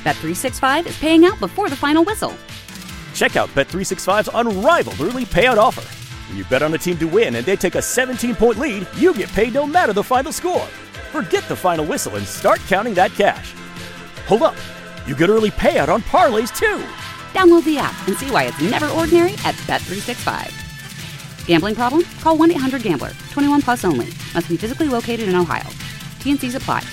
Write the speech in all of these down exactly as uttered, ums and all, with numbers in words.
Bet three sixty-five is paying out before the final whistle. Check out Bet three sixty-five's unrivaled early payout offer. When you bet on a team to win and they take a seventeen-point lead, you get paid no matter the final score. Forget the final whistle and start counting that cash. Hold up. You get early payout on parlays, too. Download the app and see why it's never ordinary at Bet three sixty-five. Gambling problem? Call one eight hundred gambler. twenty-one plus only. Must be physically located in Ohio. T N Cs apply.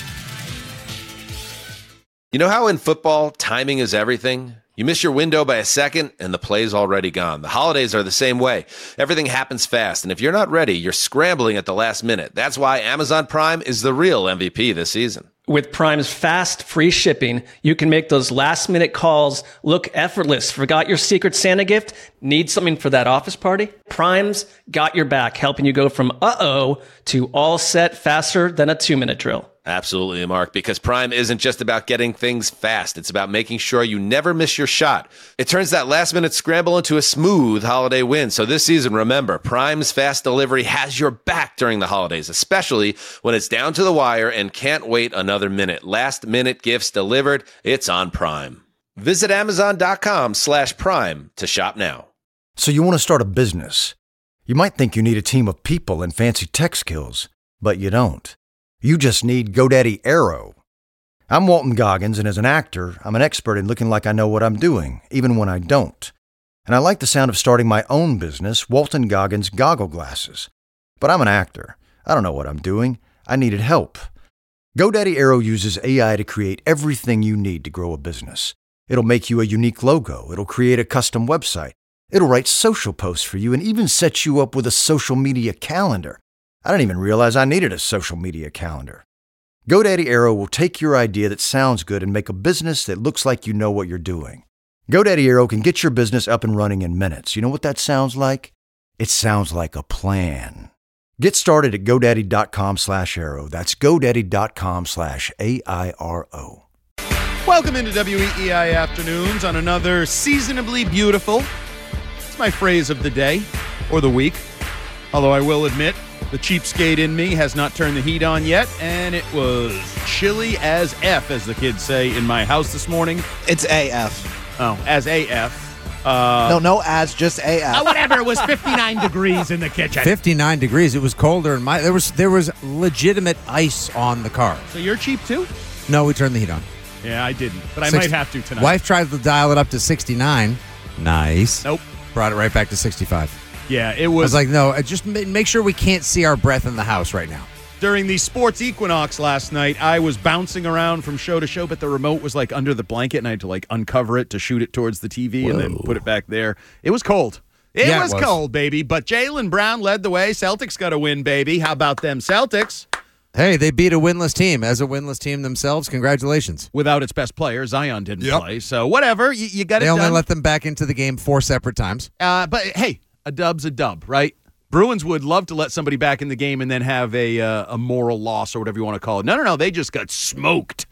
You know how in football, timing is everything? You miss your window by a second, and the play's already gone. The holidays are the same way. Everything happens fast, and if you're not ready, you're scrambling at the last minute. That's why Amazon Prime is the real M V P this season. With Prime's fast, free shipping, you can make those last-minute calls look effortless. Forgot your Secret Santa gift? Need something for that office party? Prime's got your back, helping you go from uh-oh to all set faster than a two-minute drill. Absolutely, Mark, because Prime isn't just about getting things fast. It's about making sure you never miss your shot. It turns that last-minute scramble into a smooth holiday win. So this season, remember, Prime's fast delivery has your back during the holidays, especially when it's down to the wire and can't wait another minute. Last-minute gifts delivered, it's on Prime. Visit Amazon.com slash Prime to shop now. So you want to start a business. You might think you need a team of people and fancy tech skills, but you don't. You just need GoDaddy Aero. I'm Walton Goggins, and as an actor, I'm an expert in looking like I know what I'm doing, even when I don't. And I like the sound of starting my own business, Walton Goggins Goggle Glasses. But I'm an actor. I don't know what I'm doing. I needed help. GoDaddy Aero uses A I to create everything you need to grow a business. It'll make you a unique logo. It'll create a custom website. It'll write social posts for you and even set you up with a social media calendar. I didn't even realize I needed a social media calendar. GoDaddy Aero will take your idea that sounds good and make a business that looks like you know what you're doing. GoDaddy Aero can get your business up and running in minutes. You know what that sounds like? It sounds like a plan. Get started at GoDaddy.com slash Aero. That's GoDaddy.com slash A I R O. Welcome into W E E I Afternoons on another seasonably beautiful. It's my phrase of the day or the week. Although I will admit, the cheapskate in me has not turned the heat on yet, and it was chilly as F, as the kids say, in my house this morning. It's A F. Oh, as A F. Uh, no, no as, just A F. Uh, whatever, it was fifty-nine degrees in the kitchen. fifty-nine degrees. It was colder in my... There was there was legitimate ice on the car. So you're cheap, too? No, we turned the heat on. Yeah, I didn't, but I Six, might have to tonight. Wife tried to dial it up to sixty-nine. Nice. Nope. Brought it right back to sixty-five. Yeah, it I was... was like, no, just make sure we can't see our breath in the house right now. During the sports equinox last night, I was bouncing around from show to show, but the remote was like under the blanket, and I had to like uncover it to shoot it towards the T V Whoa. And then put it back there. It was cold. It, yeah, was, it was cold, baby. But Jaylen Brown led the way. Celtics got a win, baby. How about them Celtics? Hey, they beat a winless team. As a winless team themselves, congratulations. Without its best player, Zion didn't yep. play. So whatever, you, you got they it done. They only let them back into the game four separate times. Uh, but hey, a dub's a dub, right? Bruins would love to let somebody back in the game and then have a uh, a moral loss or whatever you want to call it. No, no, no. They just got smoked.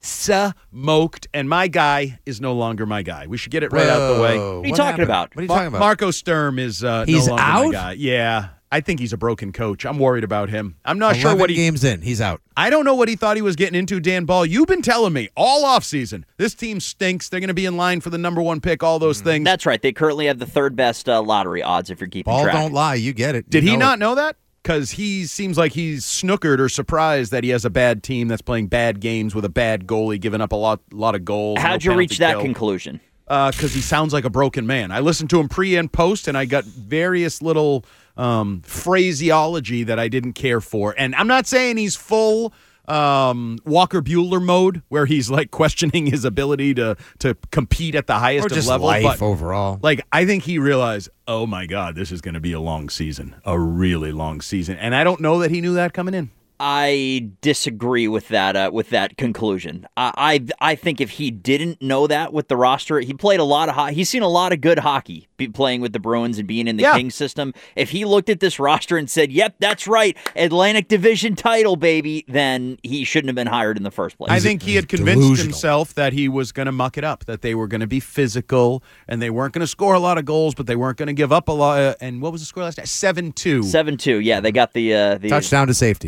Smoked. And my guy is no longer my guy. We should get it right Whoa. out the way. What are you what talking happened? about? What are you Mar- talking about? Marco Sturm is uh, He's no longer out? my guy. Yeah. I think he's a broken coach. I'm worried about him. I'm not sure what he... games in. He's out. I don't know what he thought he was getting into, Dan Ball. You've been telling me all offseason, this team stinks. They're going to be in line for the number one pick, all those things. That's right. They currently have the third best uh, lottery odds if you're keeping Ball track. don't lie. You get it. Did you he know not it. know that? Because he seems like he's snookered or surprised that he has a bad team that's playing bad games with a bad goalie, giving up a lot, lot of goals. How'd no you reach that kill. conclusion? Because uh, he sounds like a broken man. I listened to him pre and post, and I got various little um, phraseology that I didn't care for. And I'm not saying he's full um, Walker Buehler mode, where he's like questioning his ability to to compete at the highest or just of levels. life but, overall. Like, I think he realized, oh my God, this is going to be a long season, a really long season. And I don't know that he knew that coming in. I disagree with that uh, with that conclusion. I, I I think if he didn't know that with the roster, he played a lot of hockey. He's seen a lot of good hockey be playing with the Bruins and being in the yeah. Kings system. If he looked at this roster and said, "Yep, that's right, Atlantic Division title, baby," then he shouldn't have been hired in the first place. I think he had convinced delusional. himself that he was going to muck it up, that they were going to be physical, and they weren't going to score a lot of goals, but they weren't going to give up a lot. Uh, and what was the score last night? seven two seven two. Yeah, they got the uh, the touchdown to safety. Absolutely.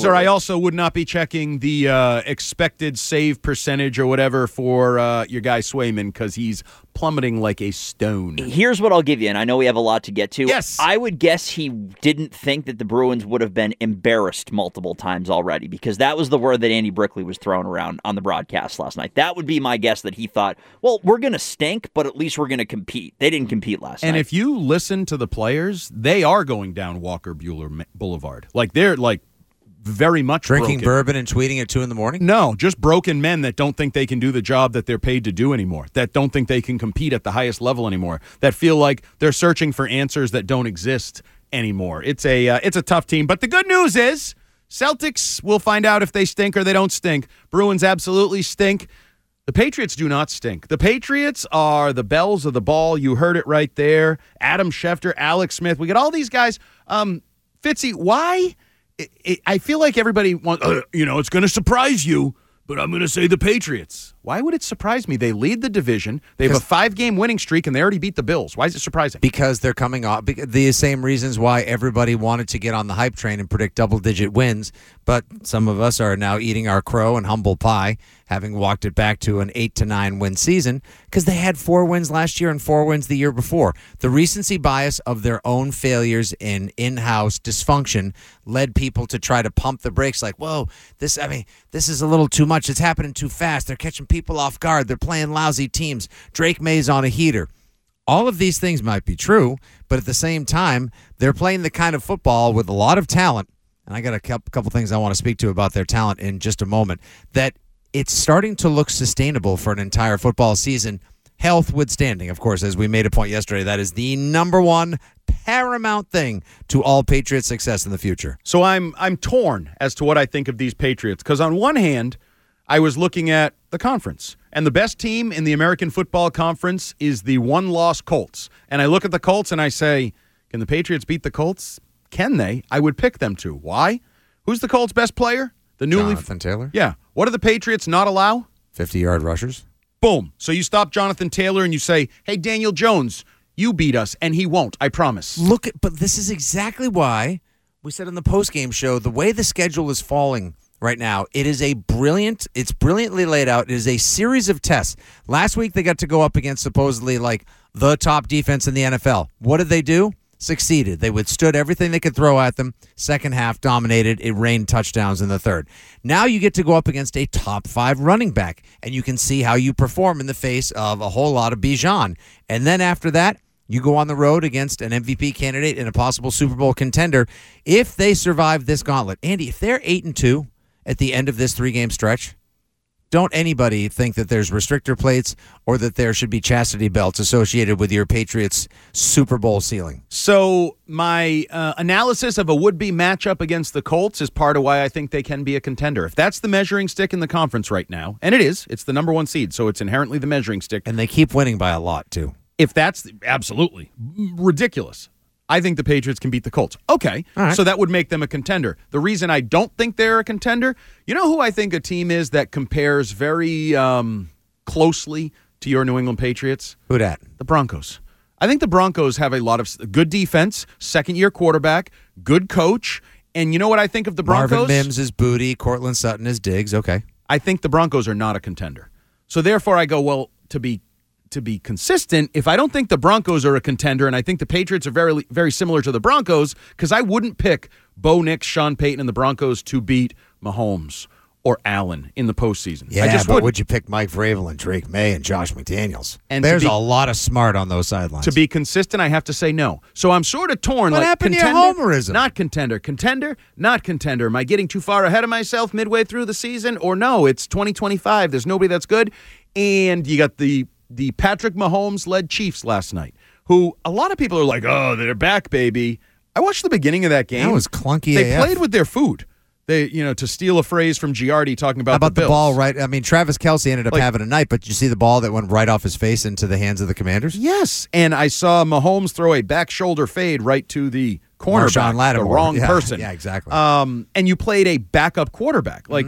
Razor, I also would not be checking the uh, expected save percentage or whatever for uh, your guy Swayman because he's plummeting like a stone. Here's what I'll give you, and I know we have a lot to get to. Yes. I would guess he didn't think that the Bruins would have been embarrassed multiple times already, because that was the word that Andy Brickley was throwing around on the broadcast last night. That would be my guess, that he thought, well, we're going to stink, but at least we're going to compete. They didn't compete last and night. And if you listen to the players, they are going down Walker Buehler Boulevard. Like, they're like very much drinking broken. bourbon and tweeting at two in the morning? No, just broken men that don't think they can do the job that they're paid to do anymore, that don't think they can compete at the highest level anymore, that feel like they're searching for answers that don't exist anymore. It's a uh, it's a tough team, but the good news is Celtics will find out if they stink or they don't stink. Bruins absolutely stink. The Patriots do not stink. The Patriots are the bells of the ball. You heard it right there. Adam Schefter, Alex Smith. We got all these guys. Um, Fitzy, why? It, it, I feel like everybody wants, uh, you know, it's going to surprise you, but I'm going to say the Patriots. Why would it surprise me? They lead the division. They have a five-game winning streak, and they already beat the Bills. Why is it surprising? Because they're coming off the same reasons why everybody wanted to get on the hype train and predict double-digit wins, but some of us are now eating our crow and humble pie, having walked it back to an eight to nine win season, because they had four wins last year and four wins the year before. The recency bias of their own failures in in-house dysfunction led people to try to pump the brakes, like, whoa, this, I mean, this is a little too much. It's happening too fast. They're catching people off guard. They're playing lousy teams. Drake May's on a heater. All of these things might be true, but at the same time, they're playing the kind of football with a lot of talent, and I got a couple things I want to speak to about their talent in just a moment, that it's starting to look sustainable for an entire football season, health withstanding. Of course, as we made a point yesterday, that is the number one paramount thing to all Patriots' success in the future. So I'm I'm torn as to what I think of these Patriots, because on one hand, I was looking at the conference, and the best team in the American Football Conference is the one-loss Colts. And I look at the Colts and I say, can the Patriots beat the Colts? Can they? I would pick them to. Why? Who's the Colts' best player? The newly Jonathan Taylor? Yeah. What do the Patriots not allow? fifty-yard rushers. Boom. So you stop Jonathan Taylor and you say, hey, Daniel Jones, you beat us, and he won't, I promise. Look, at, but this is exactly why we said in the postgame show, the way the schedule is falling right now, it is a brilliant, it's brilliantly laid out. It is a series of tests. Last week, they got to go up against supposedly like the top defense in the N F L. What did they do? Succeeded. They withstood everything they could throw at them. Second half dominated. It rained touchdowns in the third. Now you get to go up against a top five running back, and you can see how you perform in the face of a whole lot of Bijan. And then after that, you go on the road against an M V P candidate and a possible Super Bowl contender. If they survive this gauntlet, Andy, if they're eight and two at the end of this three-game stretch, don't anybody think that there's restrictor plates or that there should be chastity belts associated with your Patriots Super Bowl ceiling. So my uh, analysis of a would-be matchup against the Colts is part of why I think they can be a contender. If that's the measuring stick in the conference right now, and it is, it's the number one seed, so it's inherently the measuring stick. And they keep winning by a lot, too. If that's the, absolutely ridiculous. I think the Patriots can beat the Colts. Okay, right. So that would make them a contender. The reason I don't think they're a contender, you know who I think a team is that compares very um, closely to your New England Patriots? Who dat? The Broncos. I think the Broncos have a lot of good defense, second-year quarterback, good coach, and you know what I think of the Broncos? Marvin Mims is Booty, Cortland Sutton is Diggs, okay. I think the Broncos are not a contender. So therefore I go, well, to be to be consistent, if I don't think the Broncos are a contender, and I think the Patriots are very very similar to the Broncos, because I wouldn't pick Bo Nix, Sean Payton, and the Broncos to beat Mahomes or Allen in the postseason. Yeah, I just but wouldn't. would you pick Mike Vrabel and Drake May and Josh McDaniels? And there's to be, a lot of smart on those sidelines. To be consistent, I have to say no. So I'm sort of torn. What like, happened contender, to your homerism? Not contender. Contender, not contender. Am I getting too far ahead of myself midway through the season? Or no, it's twenty twenty-five. There's nobody that's good. And you got the the Patrick Mahomes-led Chiefs last night, who a lot of people are like, oh, they're back, baby. I watched the beginning of that game. That was clunky They A F. played with their food. They, you know, to steal a phrase from Giardi talking about, How about the, the, Bills. ball right? I mean, Travis Kelce ended up Like- having a night, but you see the ball that went right off his face into the hands of the Commanders? Yes, and I saw Mahomes throw a back shoulder fade right to the cornerback, Marshawn the Lattimore. wrong Yeah, person. yeah, exactly. Um, and you played a backup quarterback. Like, Mm-hmm.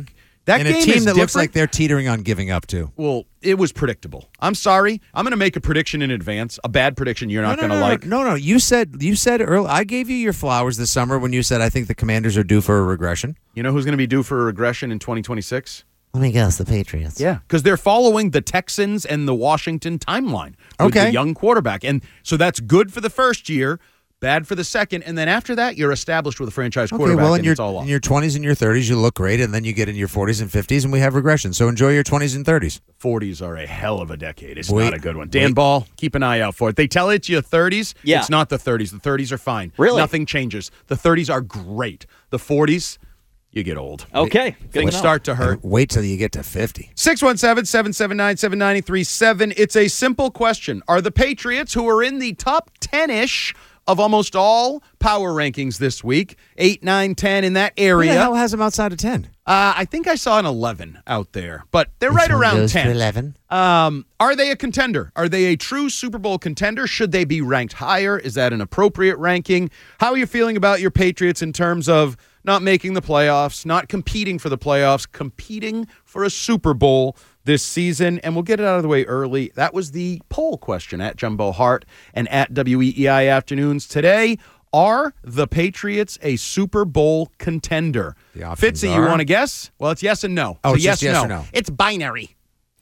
That and game a team is that looks different. like they're teetering on giving up too. Well, it was predictable. I'm sorry. I'm going to make a prediction in advance, a bad prediction you're not no, no, going to no, like. No, no, you said you said early. I gave you your flowers this summer when you said I think the Commanders are due for a regression. You know who's going to be due for a regression in twenty twenty-six? Let me guess, the Patriots. Yeah, because they're following the Texans and the Washington timeline with Okay. the young quarterback. And so that's good for the first year, bad for the second, and then after that, you're established with a franchise Okay, quarterback, well, in and your it's all off. in your twenties and your thirties, you look great, and then you get in your forties and fifties, and we have regression. So enjoy your twenties and thirties. forties are a hell of a decade. It's Wait, not a good one. Dan wait. Ball, keep an eye out for it. They tell it to you thirties. Yeah. It's not the thirties. The thirties are fine. Really? Nothing changes. The thirties are great. The forties, you get old. Okay. Good Things to know. start to hurt. Wait till you get to fifty. six one seven, seven seven nine, seven nine three seven. It's a simple question. Are the Patriots, who are in the top ten-ish of almost all power rankings this week, eight, nine, ten in that Who area? the hell has them outside of ten? Uh, I think I saw an eleven out there, but they're right around ten. eleven. Um, are they a contender? Are they a true Super Bowl contender? Should they be ranked higher? Is that an appropriate ranking? How are you feeling about your Patriots in terms of not making the playoffs, not competing for the playoffs, competing for a Super Bowl this season? And we'll get it out of the way early. That was the poll question at Jumbo Hart and at W E E I Afternoons today. Are the Patriots a Super Bowl contender? The options Fitzy, you are- want to guess? Well, it's yes and no. Oh, So it's yes, just yes no. or no. It's binary.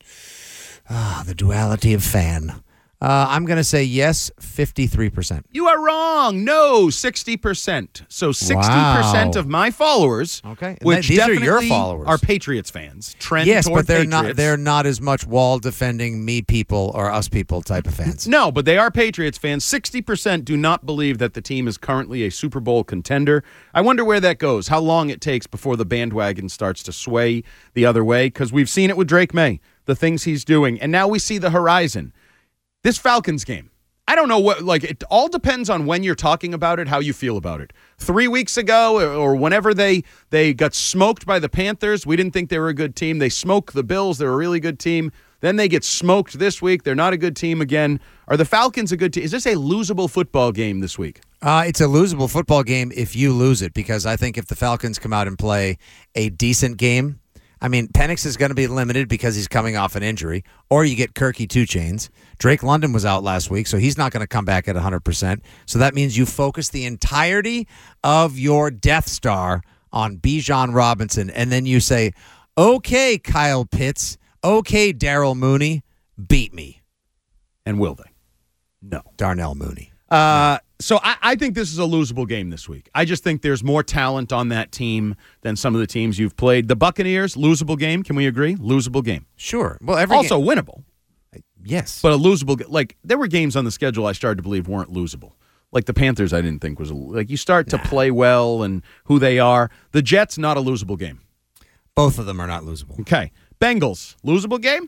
Ah, the duality of fan. Uh, I'm going to say yes, fifty-three percent. You are wrong. No, sixty percent. So sixty percent Wow. of my followers, Okay. And which these are your definitely followers. are Patriots fans, trend Yes, toward but they're Patriots. not. They're not as much wall defending me people or us people type of fans. No, but they are Patriots fans. sixty percent do not believe that the team is currently a Super Bowl contender. I wonder where that goes, how long it takes before the bandwagon starts to sway the other way, because we've seen it with Drake May, the things he's doing, and now we see the horizon. This Falcons game, I don't know what, like, it all depends on when you're talking about it, how you feel about it. Three weeks ago, or, or whenever they they got smoked by the Panthers, we didn't think they were a good team. They smoked the Bills. They're a really good team. Then they get smoked this week. They're not a good team again. Are the Falcons a good team? Is this a losable football game this week? Uh, it's a losable football game if you lose it, because I think if the Falcons come out and play a decent game, I mean, Penix is going to be limited because he's coming off an injury, or you get Kirky Two Chains. Drake London was out last week, so he's not going to come back at one hundred percent. So that means you focus the entirety of your Death Star on Bijan Robinson, and then you say, okay, Kyle Pitts, okay, Darrell Mooney, beat me. And will they? No. Darnell Mooney. Uh, so I, I think this is a losable game this week. I just think there's more talent on that team than some of the teams you've played. The Buccaneers, losable game. Can we agree? Losable game. Sure. Well, every Also game- winnable, yes. but a losable. ga- Like, there were games on the schedule I started to believe weren't losable. Like the Panthers, I didn't think was a, like you start to play well and who they are. The Jets, not a losable game. Both of them are not losable. Okay. Bengals, losable game?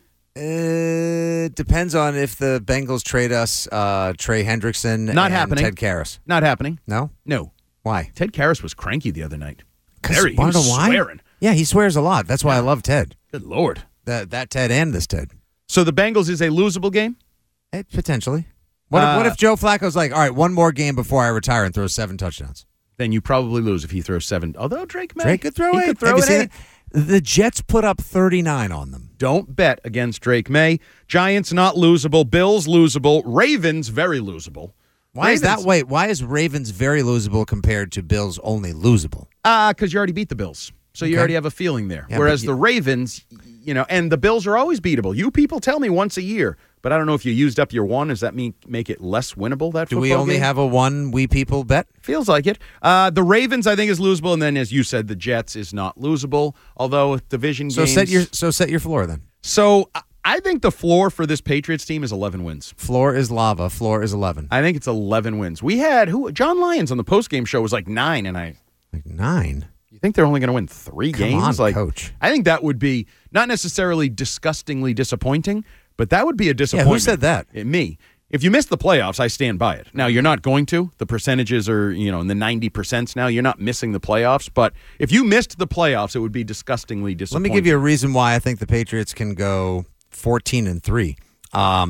Uh, depends on if the Bengals trade us uh, Trey Hendrickson Not and happening. Ted Karras. Not happening. No? No. Why? Ted Karras was cranky the other night. 'Cause Very, he wanna was know why? swearing. Yeah, he swears a lot. That's why I love Ted. Good Lord. That that Ted and this Ted. So the Bengals is a losable game? Eh, potentially. What, if, what Uh, if Joe Flacco's like, all right, one more game before I retire and throw seven touchdowns? Then you probably lose if he throws seven. Although Drake may. Drake could throw he it. Could throw Have you it seen in. it? The Jets put up thirty-nine on them. Don't bet against Drake May. Giants not losable. Bills losable. Ravens very losable. Why is that? Ravens- Wait, why is Ravens very losable compared to Bills only losable? Ah, because you already beat the Bills. So you Okay. already have a feeling there. Yeah, Whereas but the you- Ravens, you know, and the Bills are always beatable. You people tell me once a year, but I don't know if you used up your one. Does that mean make it less winnable, that Do football we only game? have a one we people bet? Feels like it. Uh, the Ravens, I think, is losable. And then, as you said, the Jets is not losable. Although division So games. set your so set your floor then. So I- I think the floor for this Patriots team is eleven wins. Floor is lava. Floor is eleven. I think it's eleven wins. We had who? John Lyons on the postgame show was like nine, and I. Like nine. You think they're only going to win three Come games? on, like, coach. I think that would be not necessarily disgustingly disappointing, but that would be a disappointment. said that? Eh, me. If you miss the playoffs, I stand by it. Now, you're not going to. The percentages are, you know, in the ninety percent now. You're not missing the playoffs. But if you missed the playoffs, it would be disgustingly Let disappointing. me give you a reason why I think the Patriots can go fourteen and three. Um,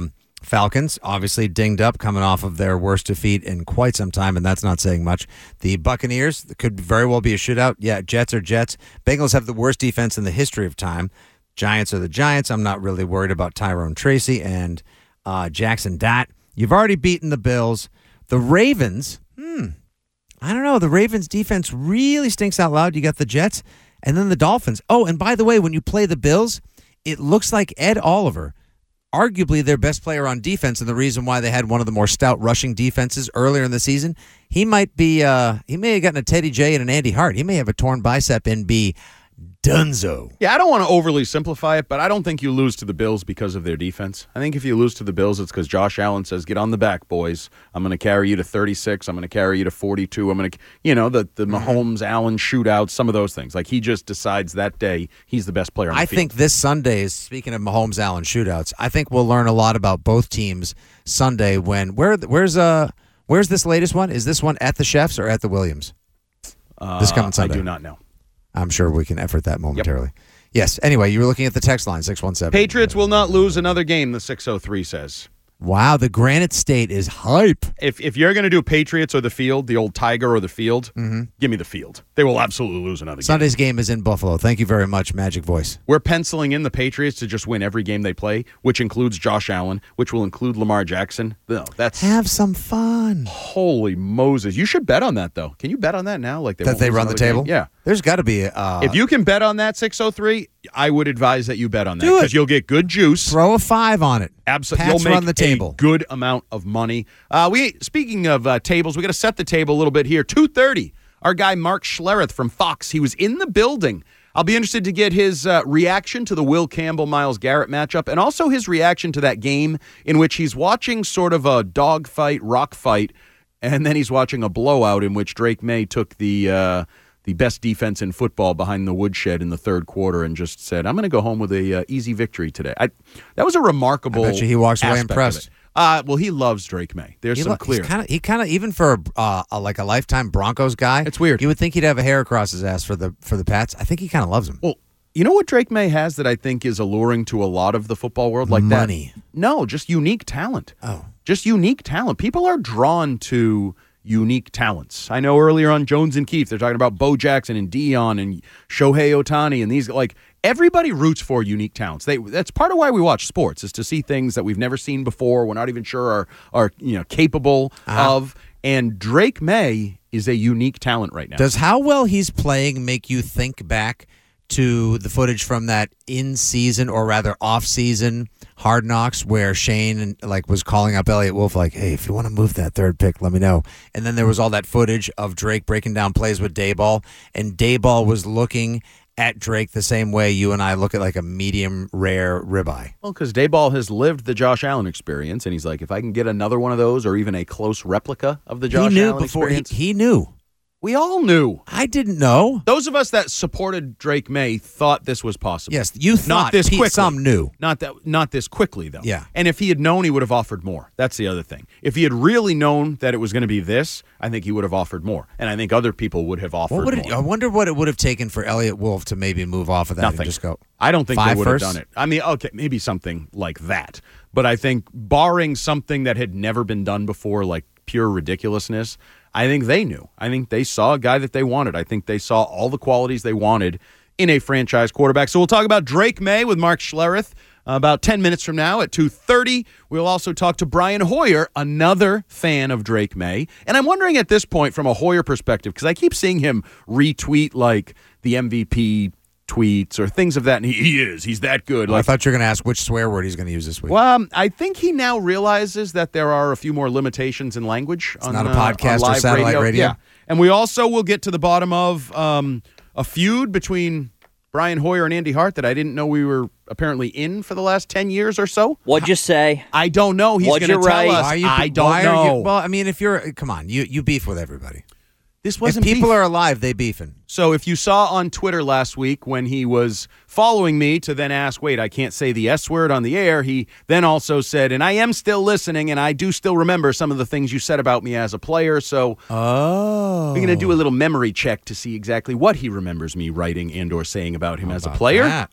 Falcons, obviously dinged up, coming off of their worst defeat in quite some time, and that's not saying much. The Buccaneers, could very well be a shootout. Yeah, Jets are Jets. Bengals have the worst defense in the history of time. Giants are the Giants. I'm not really worried about Tyrone Tracy and uh, Jackson Dart. You've already beaten the Bills. The Ravens, hmm, I don't know. The Ravens' defense really stinks out loud. You got the Jets and then the Dolphins. Oh, and by the way, when you play the Bills, it looks like Ed Oliver, arguably their best player on defense, and the reason why they had one of the more stout rushing defenses earlier in the season, he might be, uh, he may have gotten a Teddy J and an Andy Hart. He may have a torn bicep and be dunzo. Yeah, I don't want to overly simplify it, but I don't think you lose to the Bills because of their defense. I think if you lose to the Bills, it's because Josh Allen says, get on the back, boys. I'm going to carry you to thirty-six. I'm going to carry you to forty-two. I'm going to, you know, the, the Mahomes-Allen shootouts, some of those things. Like, he just decides that day he's the best player on the I field. think this Sunday, speaking of Mahomes-Allen shootouts, I think we'll learn a lot about both teams Sunday when, where, where's, uh, where's this latest one? Is this one at the Chefs or at the Williams? Uh, this coming Sunday. I do not know. I'm sure we can effort that momentarily. Yep. Yes. Anyway, you were looking at the text line, six one seven. Patriots will not lose another game, the six oh three says. Wow, the Granite State is hype. If if you're going to do Patriots or the field, the old Tiger or the field, mm-hmm. give me the field. They will absolutely lose another game. Sunday's game is in Buffalo. Thank you very much, Magic Voice. We're penciling in the Patriots to just win every game they play, which includes Josh Allen, which will include Lamar Jackson. No, that's Have some fun. Holy Moses. You should bet on that, though. Can you bet on that now? Like they That won't they lose run the another table? game? Yeah. There's got to be a... Uh, if you can bet on that six oh three, I would advise that you bet on that. Do it. Because you'll get good juice. Throw a five on it. Absolutely. Pats You'll make run the table. a good amount of money. Uh, we Speaking of uh, tables, we got to set the table a little bit here. two thirty, our guy Mark Schlereth from Fox, he was in the building. I'll be interested to get his uh, reaction to the Will Campbell-Myles Garrett matchup and also his reaction to that game in which he's watching sort of a dogfight, rock fight, and then he's watching a blowout in which Drake May took the... Uh, the best defense in football behind the woodshed in the third quarter and just said, I'm going to go home with a uh, easy victory today. I, that was a remarkable I bet you he walks away aspect impressed. of it. Uh, well, he loves Drake May. There's He some lo- clear. He's kinda, he kind of, even for uh, a, like a lifetime Broncos guy, It's weird. You would think he'd have a hair across his ass for the for the Pats. I think he kind of loves him. Well, you know what Drake May has that I think is alluring to a lot of the football world? Like Money. That? No, just unique talent. Oh. Just unique talent. People are drawn to unique talents. I know earlier on Jones and Keefe, they're talking about Bo Jackson and Dion and Shohei Ohtani and these, like, everybody roots for unique talents. They That's part of why we watch sports, is to see things that we've never seen before, we're not even sure are, are you know, capable uh-huh. of. And Drake May is a unique talent right now. Does how well he's playing make you think back to the footage from that in-season, or rather off-season, Hard Knocks, where Shane like was calling up Elliott Wolf like, hey, if you want to move that third pick, let me know. And then there was all that footage of Drake breaking down plays with Dayball, and Dayball was looking at Drake the same way you and I look at like a medium rare ribeye. Well, because Dayball has lived the Josh Allen experience, and he's like, if I can get another one of those or even a close replica of the Josh he knew Allen before experience. He, he knew. We all knew. I didn't know. Those of us that supported Drake May thought this was possible. Yes, you thought. Not this Pete, quickly. Some knew. Not that. Not this quickly, though. Yeah. And if he had known, he would have offered more. That's the other thing. If he had really known that it was going to be this, I think he would have offered more. And I think other people would have offered What would more. it, I wonder what it would have taken for Elliott Wolf to maybe move off of that Nothing. and just go. I don't think Five they would firsts? have done it. I mean, okay, maybe something like that. But I think barring something that had never been done before, like pure ridiculousness, I think they knew. I think they saw a guy that they wanted. I think they saw all the qualities they wanted in a franchise quarterback. So we'll talk about Drake May with Mark Schlereth uh, about ten minutes from now at two thirty. We'll also talk to Brian Hoyer, another fan of Drake May. And I'm wondering at this point, from a Hoyer perspective, because I keep seeing him retweet like the M V P tweets or things of that, and he, he is. He's that good. Well, Like, I thought you were going to ask which swear word he's going to use this week. well, um, I think he now realizes that there are a few more limitations in language. It's on, not a uh, podcast on or live satellite radio? Yeah, and we also will get to the bottom of um, a feud between Brian Hoyer and Andy Hart that I didn't know we were apparently in for the last ten years or so. What'd you say? I don't know. He's going What'd to you tell write? us. Why are you, I don't why know. Are you, well, I mean, if you're, come on, you, you beef with everybody. This If wasn't people beef. are alive, they beefing. So if you saw on Twitter last week when he was following me to then ask, wait, I can't say the S word on the air, he then also said, and I am still listening, and I do still remember some of the things you said about me as a player, so Oh. we're going to do a little memory check to see exactly what he remembers me writing and or saying about him How as a about player. that? I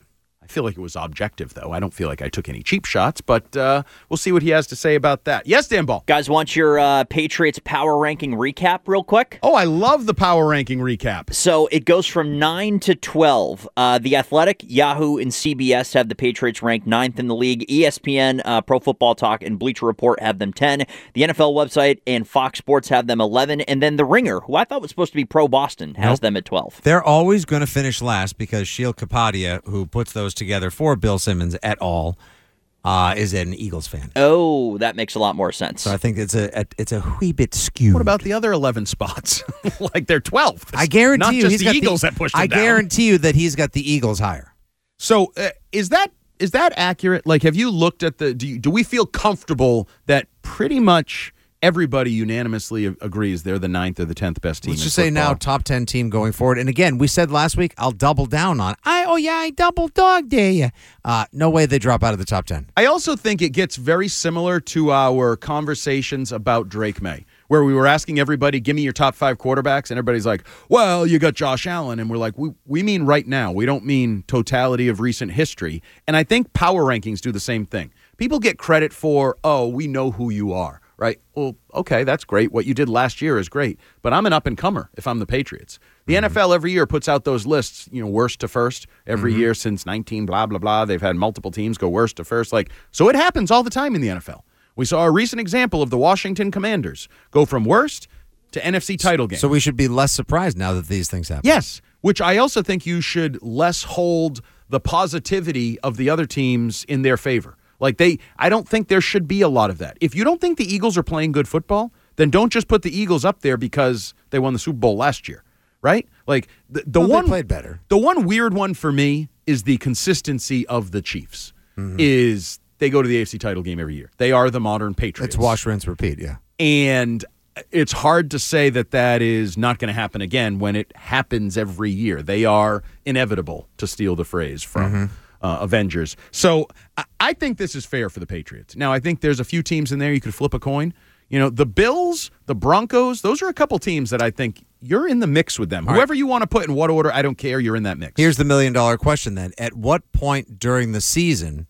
feel like it was objective, though. I don't feel like I took any cheap shots, but uh, we'll see what he has to say about that. Yes, Dan Ball. Guys, want your uh, Patriots power ranking recap real quick? Oh, I love the power ranking recap. So it goes from nine to twelve. Uh, the Athletic, Yahoo, and C B S have the Patriots ranked ninth in the league. E S P N, uh, Pro Football Talk, and Bleacher Report have them ten. The N F L website and Fox Sports have them eleven. And then The Ringer, who I thought was supposed to be Pro Boston, has nope. them at twelve. They're always going to finish last because Sheil Kapadia, who puts those together for Bill Simmons et al., uh, is an Eagles fan. Oh, that makes a lot more sense. So I think it's a, a it's a wee bit skewed. What about the other eleven spots? Like they're twelfth. I guarantee Not you, just he's the got Eagles the, that pushed I him down. guarantee you that he's got the Eagles higher. So uh, is that is that accurate? Like, have you looked at the? Do you, do we feel comfortable that pretty much everybody unanimously agrees they're the ninth or the tenth best team? Let's in just football? say now top ten team going forward. And again, we said last week, I'll double down on. I oh yeah, I double dog dare you. Uh, no way they drop out of the top ten. I also think it gets very similar to our conversations about Drake May, where we were asking everybody, give me your top five quarterbacks, and everybody's like, well, you got Josh Allen, and we're like, we we mean right now. We don't mean totality of recent history. And I think power rankings do the same thing. People get credit for, oh, we know who you are. Right? Well, okay, that's great. What you did last year is great, but I'm an up-and-comer if I'm the Patriots. The mm-hmm. N F L every year puts out those lists, you know, worst to first. Every mm-hmm. year since nineteen blah, blah, blah, they've had multiple teams go worst to first. Like, so it happens all the time in the N F L. We saw a recent example of the Washington Commanders go from worst to N F C title game. So we should be less surprised now that these things happen. Yes, which I also think you should less hold the positivity of the other teams in their favor. Like they, I don't think there should be a lot of that. If you don't think the Eagles are playing good football, then don't just put the Eagles up there because they won the Super Bowl last year, right? Like the, the well, one they played better. The one weird one for me is the consistency of the Chiefs. Mm-hmm. Is they go to the A F C title game every year. They are the modern Patriots. It's wash, rinse, repeat. Yeah, and it's hard to say that that is not going to happen again when it happens every year. They are inevitable, to steal the phrase from. Mm-hmm. Uh, Avengers. So I, I think this is fair for the Patriots. Now, I think there's a few teams in there you could flip a coin. You know, the Bills, the Broncos, those are a couple teams that I think you're in the mix with them. All Whoever right. you want to put in what order, I don't care. You're in that mix. Here's the million-dollar question then. At what point during the season,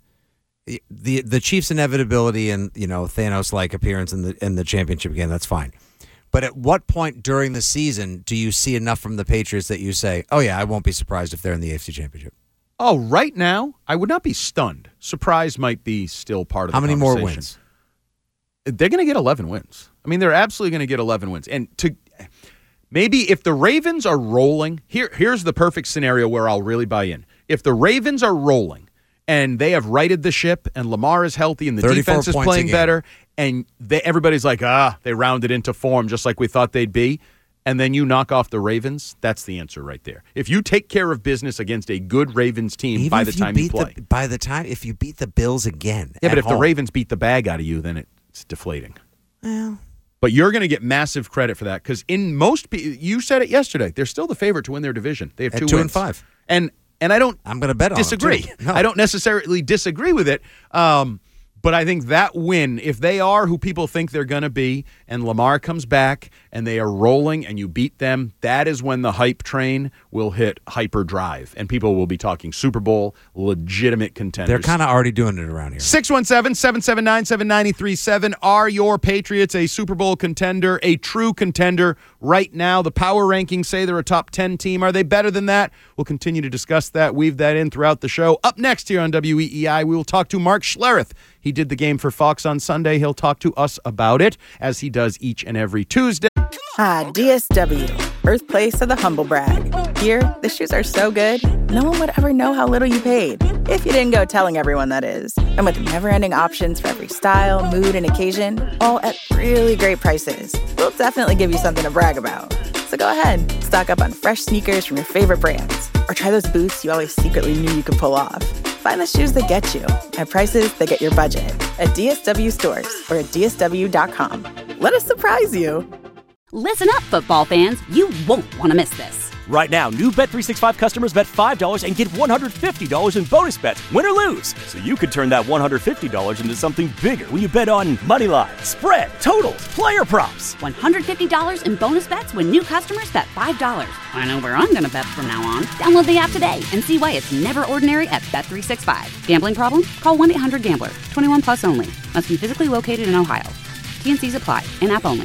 the the Chiefs' inevitability and, you know, Thanos-like appearance in the in the championship game, that's fine. But at what point during the season do you see enough from the Patriots that you say, oh, yeah, I won't be surprised if they're in the A F C championship? Oh, right now, I would not be stunned. Surprise might be still part of the How many conversation. more wins? They're going to get eleven wins. I mean, they're absolutely going to get eleven wins. And to maybe if the Ravens are rolling, here here's the perfect scenario where I'll really buy in. If the Ravens are rolling and they have righted the ship and Lamar is healthy and the defense is playing better and they, everybody's like, ah, they rounded into form just like we thought they'd be, and then you knock off the Ravens, that's the answer right there. If you take care of business against a good Ravens team Even by the you time beat you play. The, by the time, if you beat the Bills again. Yeah, but if home. the Ravens beat the bag out of you, then it's deflating. Well. But you're going to get massive credit for that because in most, you said it yesterday, they're still the favorite to win their division. They have two, two wins. and five. And and I don't I'm going to bet on disagree. them too. No. I don't necessarily disagree with it. Um, but I think that win, if they are who people think they're going to be, and Lamar comes back and they are rolling and you beat them, that is when the hype train will hit hyperdrive. And people will be talking Super Bowl, legitimate contenders. They're kind of already doing it around here. six one seven, seven seven nine, seven nine three seven. Are your Patriots a Super Bowl contender, a true contender right now? The power rankings say they're a top ten team. Are they better than that? We'll continue to discuss that, weave that in throughout the show. Up next here on W E E I, we will talk to Mark Schlereth. He did the game for Fox on Sunday. He'll talk to us about it, as he does each and every Tuesday. Ah, D S W, birthplace of the humble brag. Here, the shoes are so good, no one would ever know how little you paid. If you didn't go telling everyone, that is. And with never-ending options for every style, mood, and occasion, all at really great prices, we'll definitely give you something to brag about. So go ahead, stock up on fresh sneakers from your favorite brands, or try those boots you always secretly knew you could pull off. Find the shoes that get you at prices that get your budget at D S W stores or at D S W dot com. Let us surprise you. Listen up, football fans. You won't want to miss this. Right now, new Bet three sixty-five customers bet five dollars and get one hundred fifty dollars in bonus bets, win or lose. So you could turn that one hundred fifty dollars into something bigger when you bet on money line, spread, totals, player props. one hundred fifty dollars in bonus bets when new customers bet five dollars. I know where I'm going to bet from now on. Download the app today and see why it's never ordinary at Bet three sixty-five. Gambling problem? Call one eight hundred gambler. twenty-one plus only. Must be physically located in Ohio. T N Cs apply. In-app only.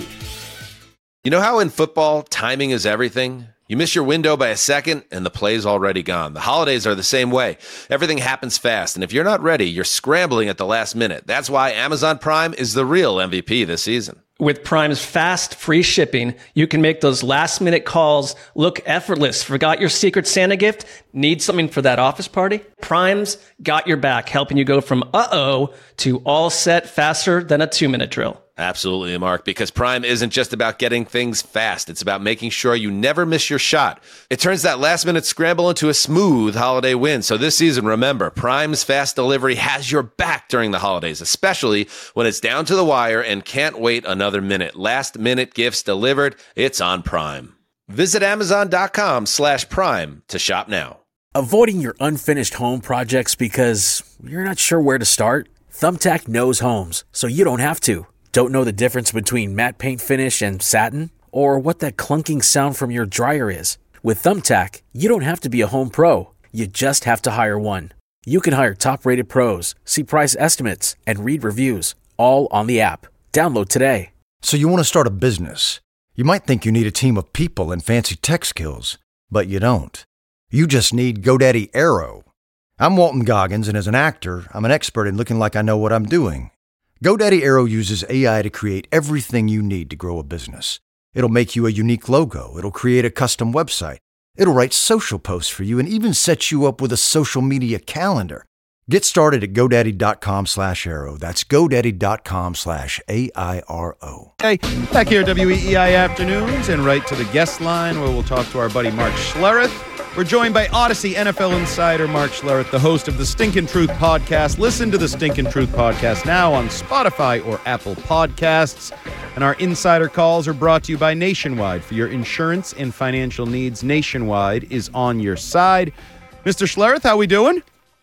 You know how in football, timing is everything? You miss your window by a second, and the play's already gone. The holidays are the same way. Everything happens fast, and if you're not ready, you're scrambling at the last minute. That's why Amazon Prime is the real M V P this season. With Prime's fast, free shipping, you can make those last-minute calls look effortless. Forgot your Secret Santa gift? Need something for that office party? Prime's got your back, helping you go from uh-oh to all set faster than a two-minute drill. Absolutely, Mark, because Prime isn't just about getting things fast. It's about making sure you never miss your shot. It turns that last-minute scramble into a smooth holiday win. So this season, remember, Prime's fast delivery has your back during the holidays, especially when it's down to the wire and can't wait another minute. Last-minute gifts delivered. It's on Prime. Visit Amazon.com slash Prime to shop now. Avoiding your unfinished home projects because you're not sure where to start? Thumbtack knows homes, so you don't have to. Don't know the difference between matte paint finish and satin? Or what that clunking sound from your dryer is? With Thumbtack, you don't have to be a home pro. You just have to hire one. You can hire top-rated pros, see price estimates, and read reviews, all on the app. Download today. So you want to start a business. You might think you need a team of people and fancy tech skills, but you don't. You just need GoDaddy Aero. I'm Walton Goggins, and as an actor, I'm an expert in looking like I know what I'm doing. GoDaddy Aero uses A I to create everything you need to grow a business. It'll make you a unique logo. It'll create a custom website. It'll write social posts for you and even set you up with a social media calendar. Get started at GoDaddy.com slash Aero. That's GoDaddy.com slash A I R O. Hey, back here at W E E I Afternoons and right to the guest line where we'll talk to our buddy Mark Schlereth. We're joined by Odyssey N F L insider Mark Schlereth, the host of the Stinkin' Truth podcast. Listen to the Stinkin' Truth podcast now on Spotify or Apple Podcasts. And our insider calls are brought to you by Nationwide. For your insurance and financial needs, Nationwide is on your side. Mister Schlereth, how we doing?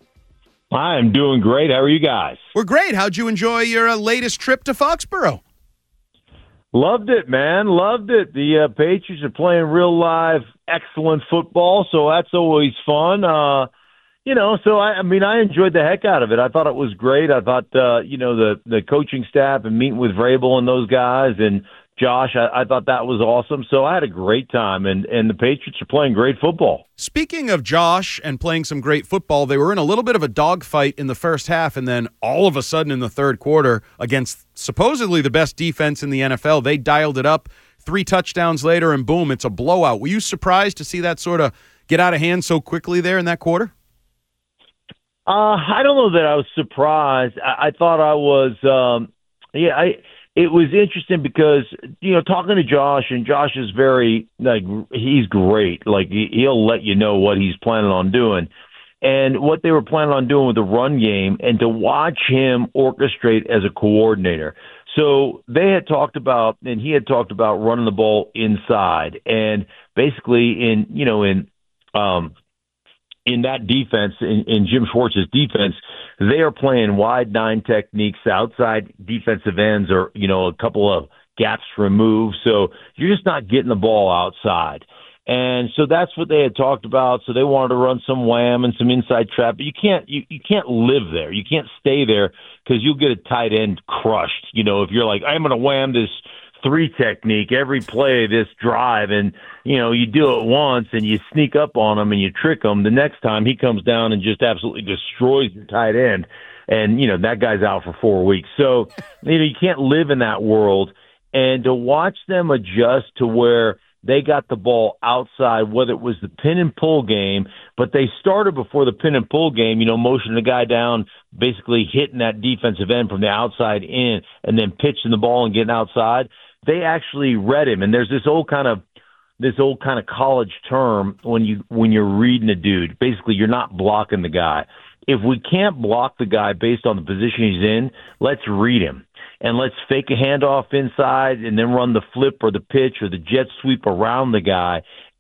I am doing great. How are you guys? We're great. How'd you enjoy your uh, latest trip to Foxborough? Loved it, man. Loved it. The uh, Patriots are playing real live, excellent football, so that's always fun. Uh, you know, so I, I mean, I enjoyed the heck out of it. I thought it was great. I thought, uh, you know, the the coaching staff and meeting with Vrabel and those guys and Josh, I, I thought that was awesome. So I had a great time, and, and the Patriots are playing great football. Speaking of Josh and playing some great football, they were in a little bit of a dogfight in the first half, and then all of a sudden in the third quarter, against supposedly the best defense in the N F L, they dialed it up. Three touchdowns later, and boom, it's a blowout. Were you surprised to see that sort of get out of hand so quickly there in that quarter? Uh, I don't know that I was surprised. I, I thought I was, um, yeah, I. It was interesting because, you know, talking to Josh, and Josh is very, like, he's great. Like, he, he'll let you know what he's planning on doing. And what they were planning on doing with the run game, and to watch him orchestrate as a coordinator. So they had talked about, and he had talked about running the ball inside. And basically in, you know, in um, in that defense, in, in Jim Schwartz's defense, they are playing wide nine techniques, outside defensive ends, or, you know, a couple of gaps removed. So you're just not getting the ball outside. And so that's what they had talked about. So they wanted to run some wham and some inside trap. But you can't you, you can't live there. You can't stay there because you'll get a tight end crushed. You know, if you're like, I'm going to wham this three technique every play, this drive, and, you know, you do it once and you sneak up on him and you trick him. The next time he comes down and just absolutely destroys your tight end. And, you know, that guy's out for four weeks. So, you know, you can't live in that world. And to watch them adjust to where they got the ball outside, whether it was the pin and pull game, but they started before the pin and pull game, you know, motioning the guy down, basically hitting that defensive end from the outside in, and then pitching the ball and getting outside. They actually read him. And there's this old kind of this old kind of college term when you when you're reading a dude. Basically, you're not blocking the guy. If we can't block the guy based on the position he's in, let's read him. And let's fake a handoff inside and then run the flip or the pitch or the jet sweep around the guy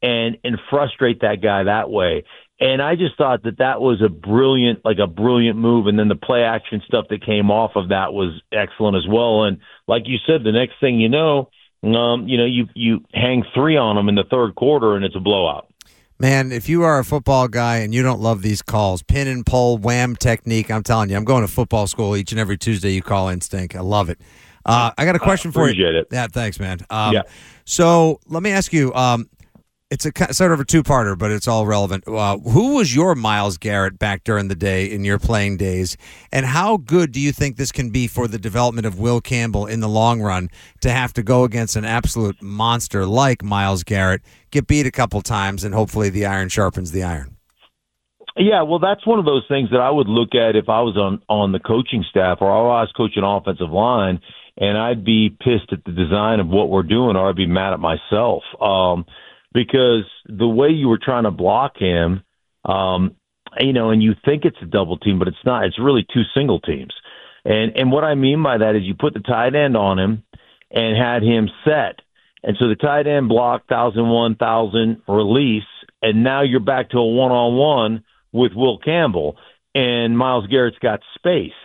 and and frustrate that guy that way. And I just thought that that was a brilliant, like a brilliant move. And then the play action stuff that came off of that was excellent as well. And like you said, the next thing you know, um, you know, you you hang three on them in the third quarter, and it's a blowout. Man, if you are a football guy and you don't love these calls, pin and pull, wham technique, I'm telling you, I'm going to football school each and every Tuesday. You call in, Stink. I love it. Uh, I got a question for you. Appreciate it. Yeah, thanks, man. Um, yeah. So let me ask you. Um, It's a sort of a two-parter, but it's all relevant. Uh, who was your Myles Garrett back during the day in your playing days, and how good do you think this can be for the development of Will Campbell in the long run to have to go against an absolute monster like Myles Garrett, get beat a couple times, and hopefully the iron sharpens the iron? Yeah, well, that's one of those things that I would look at if I was on, on the coaching staff or I was coaching offensive line, and I'd be pissed at the design of what we're doing, or I'd be mad at myself. Um Because the way you were trying to block him, um, you know, and you think it's a double team, but it's not. It's really two single teams. And and what I mean by that is you put the tight end on him and had him set. And so the tight end blocked one thousand, one thousand, release, and now you're back to a one-on-one with Will Campbell, and Myles Garrett's got space.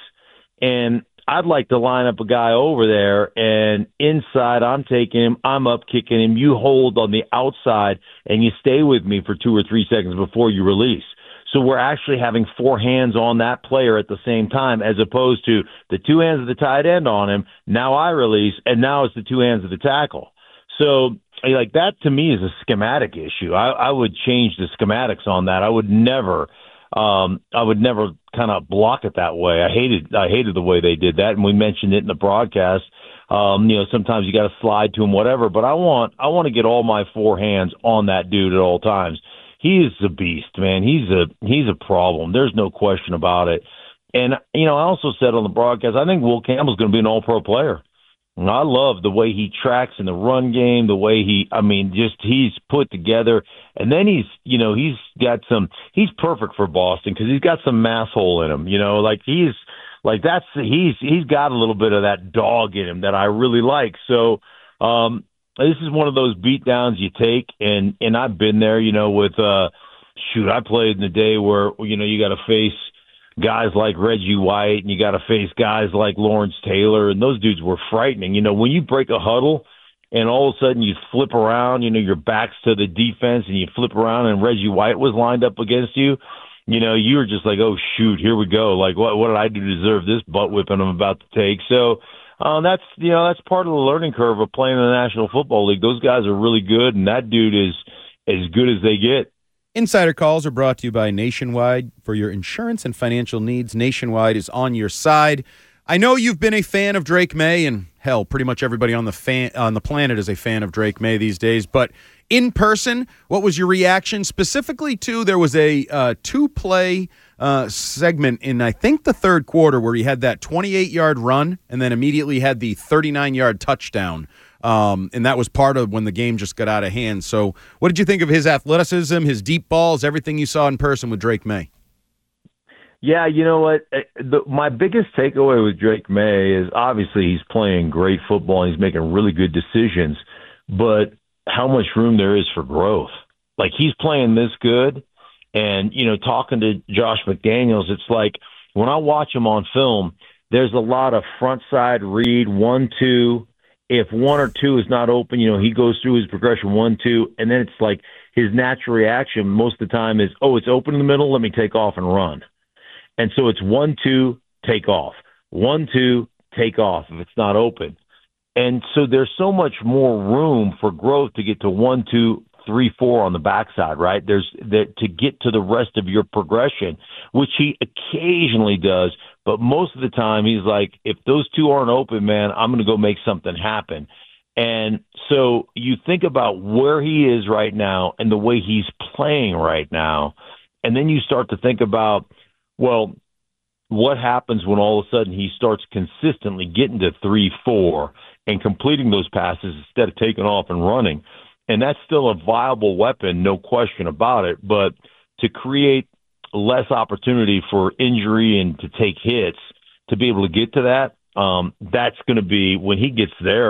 And I'd like to line up a guy over there, and inside I'm taking him, I'm up kicking him. You hold on the outside, and you stay with me for two or three seconds before you release. So we're actually having four hands on that player at the same time, as opposed to the two hands of the tight end on him. Now I release, and now it's the two hands of the tackle. So like that to me is a schematic issue. I, I would change the schematics on that. I would never – Um, I would never kind of block it that way. I hated, I hated the way they did that, and we mentioned it in the broadcast. Um, you know, sometimes you got to slide to him, whatever. But I want, I want to get all my four hands on that dude at all times. He is a beast, man. He's a, he's a problem. There's no question about it. And you know, I also said on the broadcast, I think Will Campbell's going to be an All-Pro player. And I love the way he tracks in the run game, the way he, I mean, just he's put together. And then he's, you know, he's got some, he's perfect for Boston because he's got some mass hole in him, you know, like he's, like that's, he's, he's got a little bit of that dog in him that I really like. So um, this is one of those beat downs you take. And, and I've been there, you know, with, uh, shoot, I played in the day where, you know, you got to face guys like Reggie White, and you got to face guys like Lawrence Taylor, and those dudes were frightening. You know, when you break a huddle and all of a sudden you flip around, you know, your back's to the defense, and you flip around and Reggie White was lined up against you, you know, you were just like, oh, shoot, here we go. Like, what what did I do to deserve this butt whipping I'm about to take? So uh, that's, you know, that's part of the learning curve of playing in the National Football League. Those guys are really good, and that dude is as good as they get. Insider calls are brought to you by Nationwide. For your insurance and financial needs, Nationwide is on your side. I know you've been a fan of Drake May, and hell, pretty much everybody on the fan on the planet is a fan of Drake May these days. But in person, what was your reaction specifically to there was a uh, two-play uh, segment in, I think, the third quarter where he had that twenty-eight-yard run and then immediately had the thirty-nine-yard touchdown. Um, and that was part of when the game just got out of hand. So what did you think of his athleticism, his deep balls, everything you saw in person with Drake May? Yeah, you know what? The, my biggest takeaway with Drake May is obviously he's playing great football and he's making really good decisions, but how much room there is for growth. Like, he's playing this good, and, you know, talking to Josh McDaniels, it's like when I watch him on film, there's a lot of front side read, one, two. If one or two is not open, you know, he goes through his progression one, two, and then it's like his natural reaction most of the time is, oh, it's open in the middle, let me take off and run. And so it's one, two, take off. One, two, take off if it's not open. And so there's so much more room for growth to get to one, two, three, four on the backside, right? There's that to get to the rest of your progression, which he occasionally does. But most of the time, he's like, if those two aren't open, man, I'm going to go make something happen. And so you think about where he is right now and the way he's playing right now, and then you start to think about, well, what happens when all of a sudden he starts consistently getting to three, four and completing those passes instead of taking off and running? And that's still a viable weapon, no question about it. But to create less opportunity for injury and to take hits, to be able to get to that, um, that's going to be, when he gets there,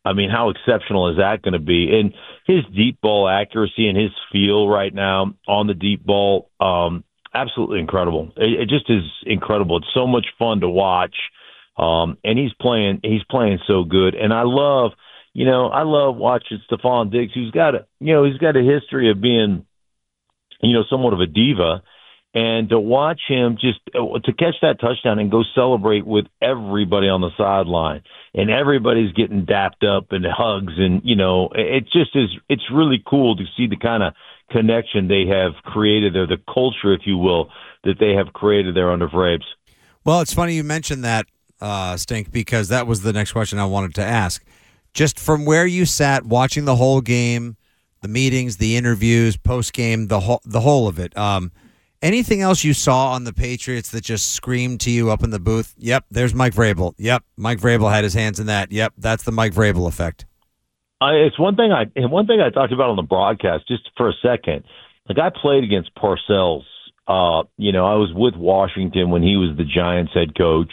I mean, how exceptional is that going to be? And his deep ball accuracy and his feel right now on the deep ball, um, absolutely incredible. It, it just is incredible. It's so much fun to watch, um, and he's playing. He's playing so good. And I love, you know, I love watching Stephon Diggs, who's got a, you know, he's got a history of being, you know, somewhat of a diva. And to watch him just to catch that touchdown and go celebrate with everybody on the sideline, and everybody's getting dapped up and hugs, and you know, it just is. It's really cool to see the kind of connection they have created there, the culture, if you will, that they have created there under Vrabes. Well, it's funny you mentioned that, uh, Stink, because that was the next question I wanted to ask. Just from where you sat watching the whole game, the meetings, the interviews, post game, the whole the whole of it. Um, Anything else you saw on the Patriots that just screamed to you up in the booth? Yep, there's Mike Vrabel. Yep, Mike Vrabel had his hands in that. Yep, that's the Mike Vrabel effect. Uh, it's one thing I one thing I talked about on the broadcast just for a second. Like I played against Parcells. Uh, you know, I was with Washington when he was the Giants head coach,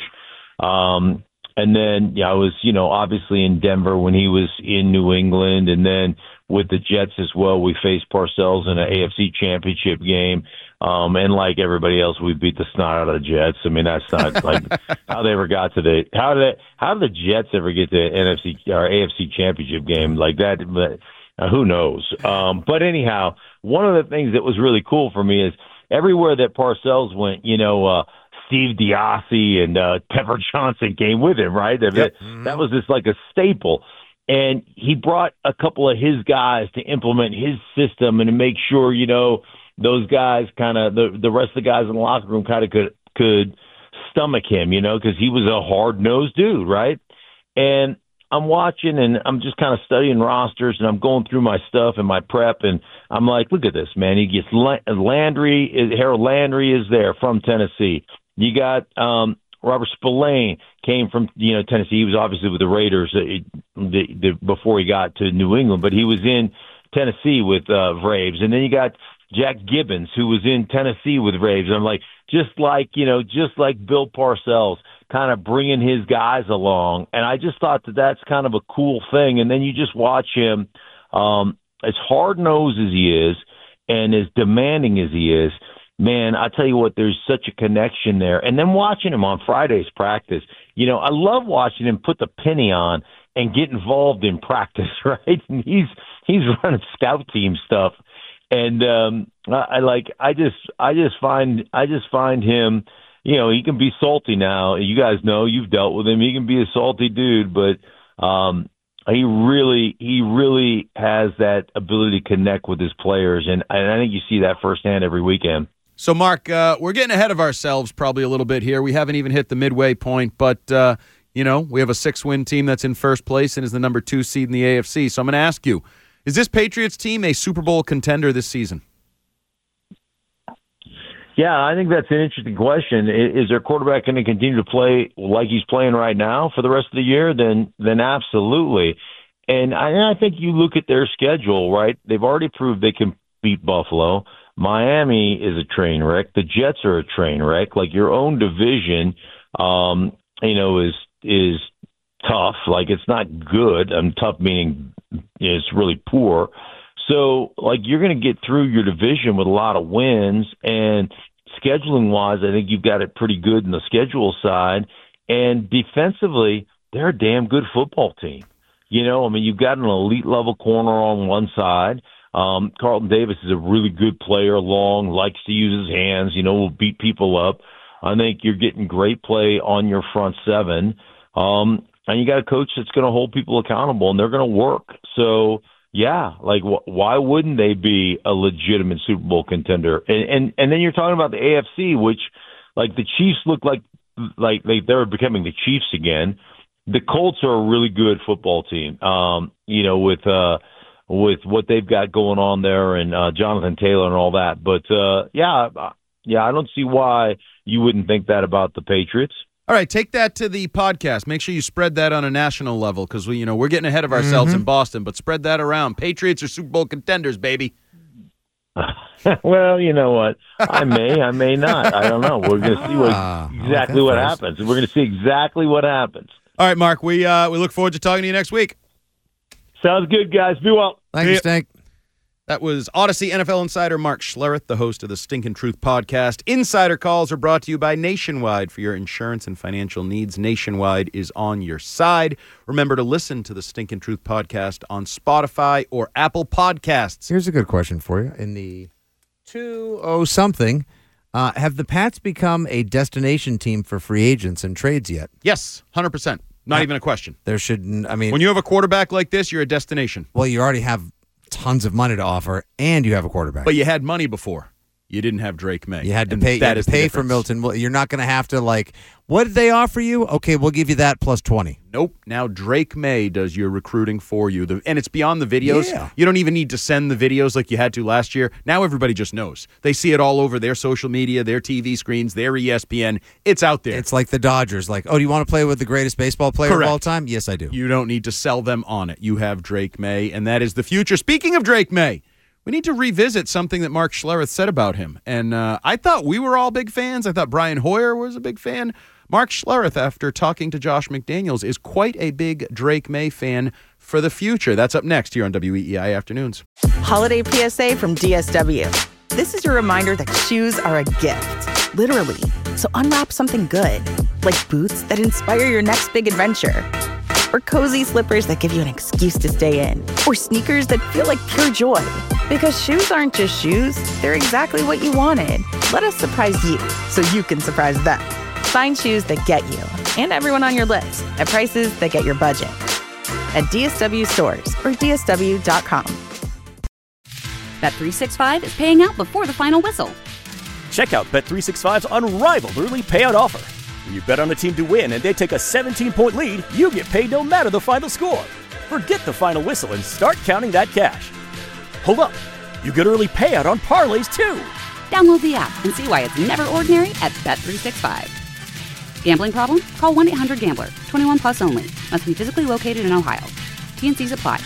um, and then yeah, I was you know obviously in Denver when he was in New England, and then with the Jets as well. We faced Parcells in an A F C Championship game. Um, and like everybody else, we beat the snot out of the Jets. I mean, that's not like how they ever got to the how did they, how did the Jets ever get to the N F C or A F C Championship game like that? But uh, who knows? Um, but anyhow, one of the things that was really cool for me is everywhere that Parcells went, you know, uh, Steve Diassi and uh, Pepper Johnson came with him, right? Yep. That, that was just like a staple. And he brought a couple of his guys to implement his system and to make sure, you know, those guys kind of the the rest of the guys in the locker room kind of could could stomach him, you know, because he was a hard nosed dude, right? And I'm watching and I'm just kind of studying rosters and I'm going through my stuff and my prep and I'm like, look at this, man. He gets Landry, Harold Landry is there from Tennessee. You got um, Robert Spillane came from you know Tennessee. He was obviously with the Raiders uh, the, the, before he got to New England, but he was in Tennessee with uh, Vrabes, and then you got Jack Gibbons, who was in Tennessee with Vrabes. I'm like, just like, you know, just like Bill Parcells, kind of bringing his guys along. And I just thought that that's kind of a cool thing. And then you just watch him, um, as hard-nosed as he is and as demanding as he is, man, I tell you what, there's such a connection there. And then watching him on Friday's practice, you know, I love watching him put the penny on and get involved in practice, right? And he's he's running scout team stuff. And um, I, I like, I just, I just find, I just find him, you know, he can be salty now. You guys know, you've dealt with him. He can be a salty dude, but um, he really, he really has that ability to connect with his players, and, and I think you see that firsthand every weekend. So, Mark, uh, we're getting ahead of ourselves probably a little bit here. We haven't even hit the midway point, but uh, you know, we have a six-win team that's in first place and is the number two seed in the A F C. So I'm going to ask you. Is this Patriots team a Super Bowl contender this season? Yeah, I think that's an interesting question. Is their quarterback going to continue to play like he's playing right now for the rest of the year? Then, then absolutely. And I, I think you look at their schedule, right? They've already proved they can beat Buffalo. Miami is a train wreck. The Jets are a train wreck. Like your own division, um, you know, is is tough. Like it's not good. I'm tough meaning it's really poor. So, like, you're going to get through your division with a lot of wins, and scheduling-wise, I think you've got it pretty good in the schedule side. And defensively, they're a damn good football team. You know, I mean, you've got an elite-level corner on one side. Um, Carlton Davis is a really good player, long, likes to use his hands, you know, will beat people up. I think you're getting great play on your front seven. Um, and you got a coach that's going to hold people accountable, and they're going to work. So, yeah, like wh- why wouldn't they be a legitimate Super Bowl contender? And, and and then you're talking about the A F C, which, like, the Chiefs look like like they they're becoming the Chiefs again. The Colts are a really good football team. Um, you know, with uh, with what they've got going on there, and uh, Jonathan Taylor and all that. But uh, yeah, yeah, I don't see why you wouldn't think that about the Patriots. All right, take that to the podcast. Make sure you spread that on a national level because we, you know, we're getting ahead of ourselves mm-hmm. in Boston. But spread that around. Patriots are Super Bowl contenders, baby. Well, you know what? I may, I may not. I don't know. We're going to see what exactly what happens. We're going to see exactly what happens. All right, Mark. We uh, we look forward to talking to you next week. Sounds good, guys. Be well. Thank you, Stink. That was Odyssey N F L insider Mark Schlereth, the host of the Stinkin' Truth podcast. Insider calls are brought to you by Nationwide. For your insurance and financial needs, Nationwide is on your side. Remember to listen to the Stinkin' Truth podcast on Spotify or Apple Podcasts. Here's a good question for you. In the two oh something, uh, have the Pats become a destination team for free agents and trades yet? Yes, one hundred percent. Not Uh, even a question. There should, I mean, When you have a quarterback like this, you're a destination. well, you already have tons of money to offer, and you have a quarterback. But you had money before. You didn't have Drake May. You had to And pay. You that had is to the pay for difference. Milton. Well, you're not going to have to like. What did they offer you? Okay, we'll give you that plus twenty. Nope. Now Drake May does your recruiting for you. The, and it's beyond the videos. Yeah. You don't even need to send the videos like you had to last year. Now everybody just knows. They see it all over their social media, their T V screens, their E S P N. It's out there. It's like the Dodgers. Like, oh, do you want to play with the greatest baseball player Correct. of all time? Yes, I do. You don't need to sell them on it. You have Drake May, and that is the future. Speaking of Drake May, we need to revisit something that Mark Schlereth said about him. And uh, I thought we were all big fans. I thought Brian Hoyer was a big fan. Mark Schlereth, after talking to Josh McDaniels, is quite a big Drake May fan for the future. That's up next here on W E E I Afternoons. Holiday P S A from D S W. This is your reminder that shoes are a gift, literally. So unwrap something good, like boots that inspire your next big adventure, or cozy slippers that give you an excuse to stay in, or sneakers that feel like pure joy. Because shoes aren't just shoes, they're exactly what you wanted. Let us surprise you so you can surprise them. Find shoes that get you and everyone on your list at prices that get your budget at D S W stores or D S W dot com. Bet three sixty-five is paying out before the final whistle. Check out Bet three sixty-five's unrivaled early payout offer. When you bet on a team to win and they take a seventeen-point lead, you get paid no matter the final score. Forget the final whistle and start counting that cash. Hold up. You get early payout on parlays, too. Download the app and see why it's never ordinary at Bet three sixty-five. Gambling problem? Call one eight hundred gambler. twenty-one plus only. Must be physically located in Ohio. T N Cs apply.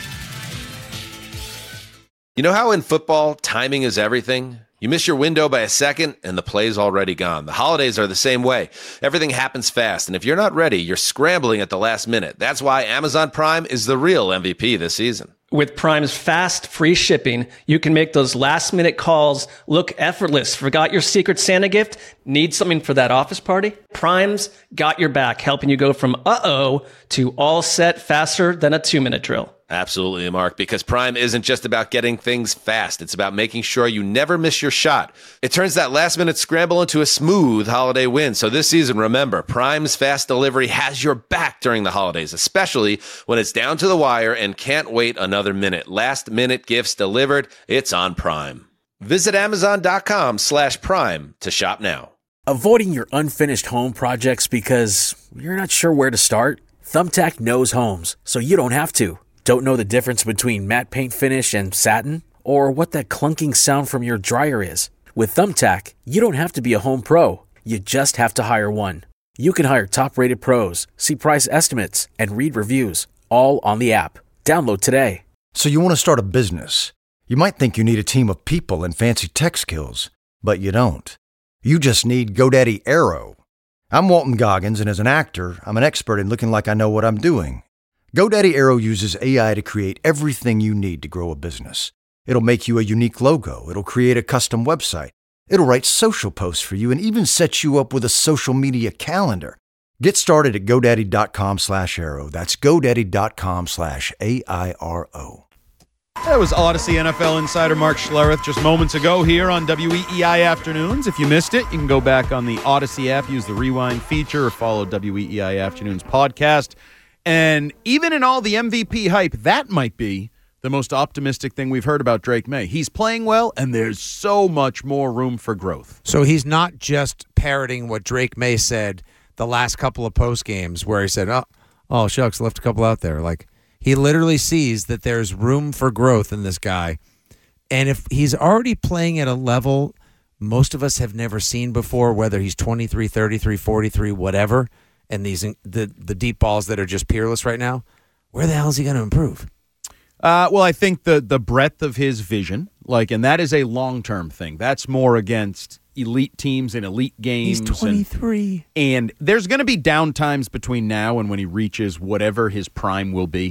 You know how in football, timing is everything? You miss your window by a second, and the play's already gone. The holidays are the same way. Everything happens fast, and if you're not ready, you're scrambling at the last minute. That's why Amazon Prime is the real M V P this season. With Prime's fast, free shipping, you can make those last-minute calls look effortless. Forgot your Secret Santa gift? Need something for that office party? Prime's got your back, helping you go from uh-oh to all set faster than a two-minute drill. Absolutely, Mark, because Prime isn't just about getting things fast. It's about making sure you never miss your shot. It turns that last-minute scramble into a smooth holiday win. So this season, remember, Prime's fast delivery has your back during the holidays, especially when it's down to the wire and can't wait another minute. Last-minute gifts delivered, it's on Prime. Visit Amazon.com slash Prime to shop now. Avoiding your unfinished home projects because you're not sure where to start? Thumbtack knows homes, so you don't have to. Don't know the difference between matte paint finish and satin? Or what that clunking sound from your dryer is? With Thumbtack, you don't have to be a home pro. You just have to hire one. You can hire top-rated pros, see price estimates, and read reviews, all on the app. Download today. So you want to start a business. You might think you need a team of people and fancy tech skills, but you don't. You just need GoDaddy Aero. I'm Walton Goggins, and as an actor, I'm an expert in looking like I know what I'm doing. GoDaddy Aero uses A I to create everything you need to grow a business. It'll make you a unique logo. It'll create a custom website. It'll write social posts for you and even set you up with a social media calendar. Get started at GoDaddy.com slash Aero. That's GoDaddy.com slash A I R O. That was Odyssey N F L insider Mark Schlereth just moments ago here on W E E I Afternoons. If you missed it, you can go back on the Odyssey app, use the rewind feature, or follow W E E I Afternoons podcast. And even in all the M V P hype, that might be the most optimistic thing we've heard about Drake May. He's playing well, and there's so much more room for growth. So he's not just parroting what Drake May said the last couple of post games where he said, oh, oh shucks, left a couple out there. Like, he literally sees that there's room for growth in this guy. And if he's already playing at a level most of us have never seen before, whether he's twenty-three, thirty-three, forty-three, whatever, and these the the deep balls that are just peerless right now, where the hell is he going to improve? Uh, well, I think the the breadth of his vision, like, and that is a long-term thing. That's more against elite teams and elite games. He's twenty-three. And, and there's going to be down times between now and when he reaches whatever his prime will be.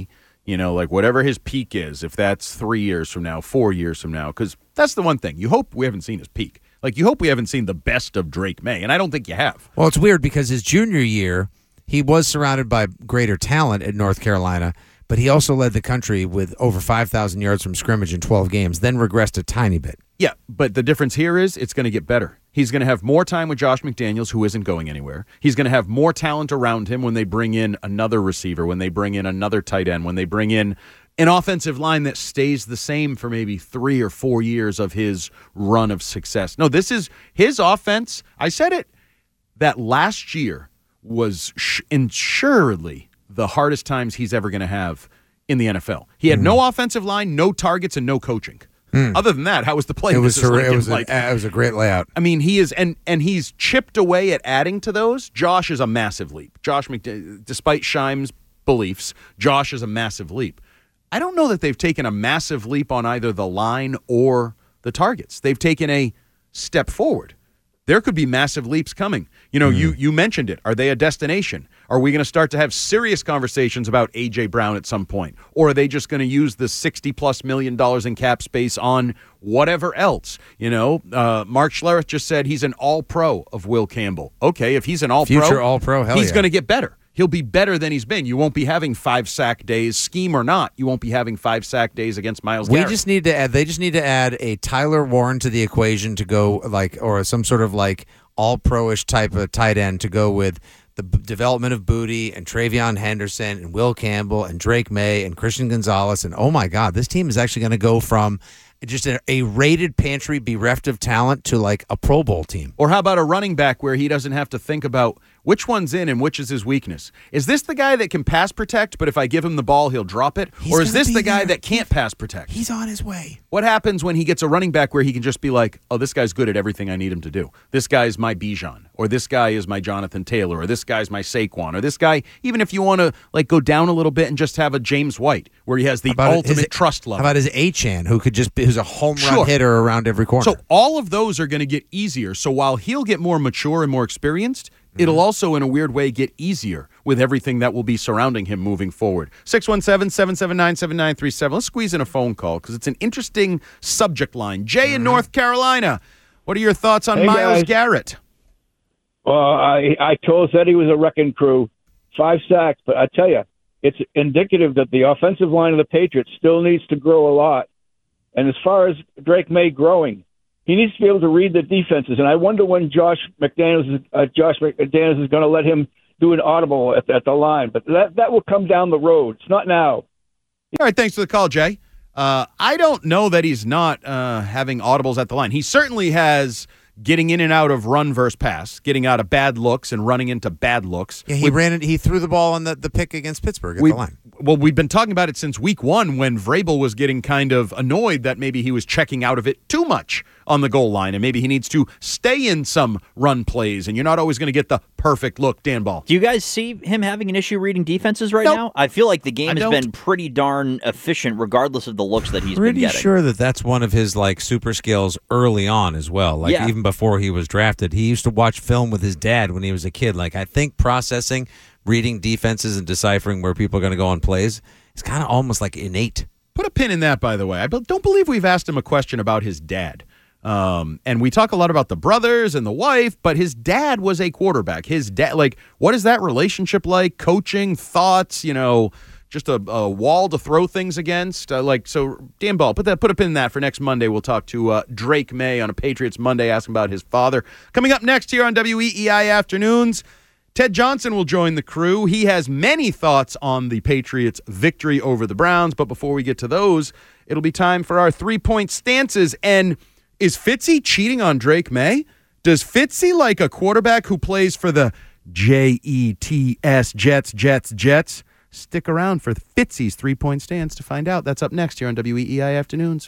You know, like whatever his peak is, if that's three years from now, four years from now, because that's the one thing. You hope we haven't seen his peak. Like, you hope we haven't seen the best of Drake May, and I don't think you have. Well, it's weird because his junior year, he was surrounded by greater talent at North Carolina, but he also led the country with over five thousand yards from scrimmage in twelve games, then regressed a tiny bit. Yeah, but the difference here is it's going to get better. He's going to have more time with Josh McDaniels, who isn't going anywhere. He's going to have more talent around him when they bring in another receiver, when they bring in another tight end, when they bring in an offensive line that stays the same for maybe three or four years of his run of success. No, this is his offense. I said it, that last year was sh- assuredly the hardest times he's ever going to have in the N F L. He had mm. no offensive line, no targets, and no coaching. Mm. Other than that, how was the play? It was, like, it, was like, a, it was a great layout. I mean, he is, and and he's chipped away at adding to those. Josh is a massive leap. Josh, McD- despite Scheim's beliefs, Josh is a massive leap. I don't know that they've taken a massive leap on either the line or the targets. They've taken a step forward. There could be massive leaps coming. You know, mm. you you mentioned it. Are they a destination? Are we going to start to have serious conversations about A J. Brown at some point? Or are they just going to use the sixty-plus million dollars in cap space on whatever else? You know, uh, Mark Schlereth just said he's an all-pro of Will Campbell. Okay, if he's an all-pro, future all-pro, hell he's yeah. going to get better. He'll be better than he's been. You won't be having five sack days, scheme or not. You won't be having five sack days against Myles we Garrett. just need to add. They just need to add a Tyler Warren to the equation to go like, or some sort of like all pro-ish type of tight end to go with the b- development of Booty and Travion Henderson and Will Campbell and Drake May and Christian Gonzalez. And oh my God, this team is actually going to go from just a, a rated pantry bereft of talent to like a Pro Bowl team. Or how about a running back where he doesn't have to think about which one's in and which is his weakness? Is this the guy that can pass protect, but if I give him the ball, he'll drop it? He's or is this the guy there. that can't pass protect? He's on his way. What happens when he gets a running back where he can just be like, oh, this guy's good at everything I need him to do. This guy's my Bijan, or this guy is my Jonathan Taylor, or this guy's my Saquon, or this guy, even if you want to like go down a little bit and just have a James White where he has the ultimate his, trust level. How about his A-Chan, who could just be who's a home run Sure. hitter around every corner? So all of those are going to get easier. So while he'll get more mature and more experienced, mm-hmm. it'll also, in a weird way, get easier with everything that will be surrounding him moving forward. six one seven, seven seven nine, seven nine three seven. Let's squeeze in a phone call because it's an interesting subject line. Jay mm-hmm. in North Carolina, what are your thoughts on hey Myles guys. Garrett? Well, I, I told said he was a wrecking crew, five sacks, but I tell you, it's indicative that the offensive line of the Patriots still needs to grow a lot. And as far as Drake May growing, he needs to be able to read the defenses. And I wonder when Josh McDaniels, uh, Josh McDaniels is going to let him do an audible at, at the line. But that that will come down the road. It's not now. All right, thanks for the call, Jay. Uh, I don't know that he's not uh, having audibles at the line. He certainly has getting in and out of run versus pass, getting out of bad looks and running into bad looks. Yeah, he we, ran it. He threw the ball on the, the pick against Pittsburgh at we, the line. Well, we've been talking about it since week one when Vrabel was getting kind of annoyed that maybe he was checking out of it too much on the goal line, and maybe he needs to stay in some run plays, and you're not always going to get the perfect look, Dan Ball. Do you guys see him having an issue reading defenses right nope. now? I feel like the game I has don't. been pretty darn efficient regardless of the looks that he's Pretty been getting. sure that that's one of his like super skills early on as well. Like Yeah. even before he was drafted, he used to watch film with his dad when he was a kid. Like I think processing, reading defenses, and deciphering where people are going to go on plays is kind of almost like innate. Put a pin in that, by the way. I don't believe we've asked him a question about his dad. Um, and we talk a lot about the brothers and the wife, but his dad was a quarterback. His dad, like, what is that relationship like? Coaching, thoughts, you know, just a, a wall to throw things against. Uh, like, so, Dan Ball, put that, put a pin in that for next Monday. We'll talk to uh, Drake May on a Patriots Monday, asking about his father. Coming up next here on W E E I Afternoons, Ted Johnson will join the crew. He has many thoughts on the Patriots' victory over the Browns, but before we get to those, it'll be time for our three-point stances. And is Fitzy cheating on Drake May? Does Fitzy like a quarterback who plays for the J E T S, Jets, Jets, Jets? Stick around for Fitzy's three-point stance to find out. That's up next here on W E E I Afternoons.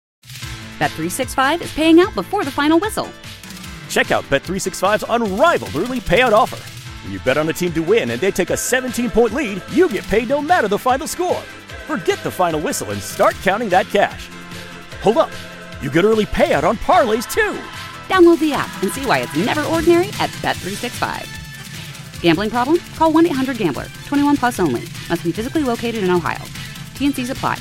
Bet three sixty-five is paying out before the final whistle. Check out Bet three sixty-five's unrivaled early payout offer. When you bet on a team to win and they take a seventeen-point lead, you get paid no matter the final score. Forget the final whistle and start counting that cash. Hold up. You get early payout on parlays, too. Download the app and see why it's never ordinary at Bet three sixty-five. Gambling problem? Call one eight hundred gambler. twenty-one plus only. Must be physically located in Ohio. T and Cs apply.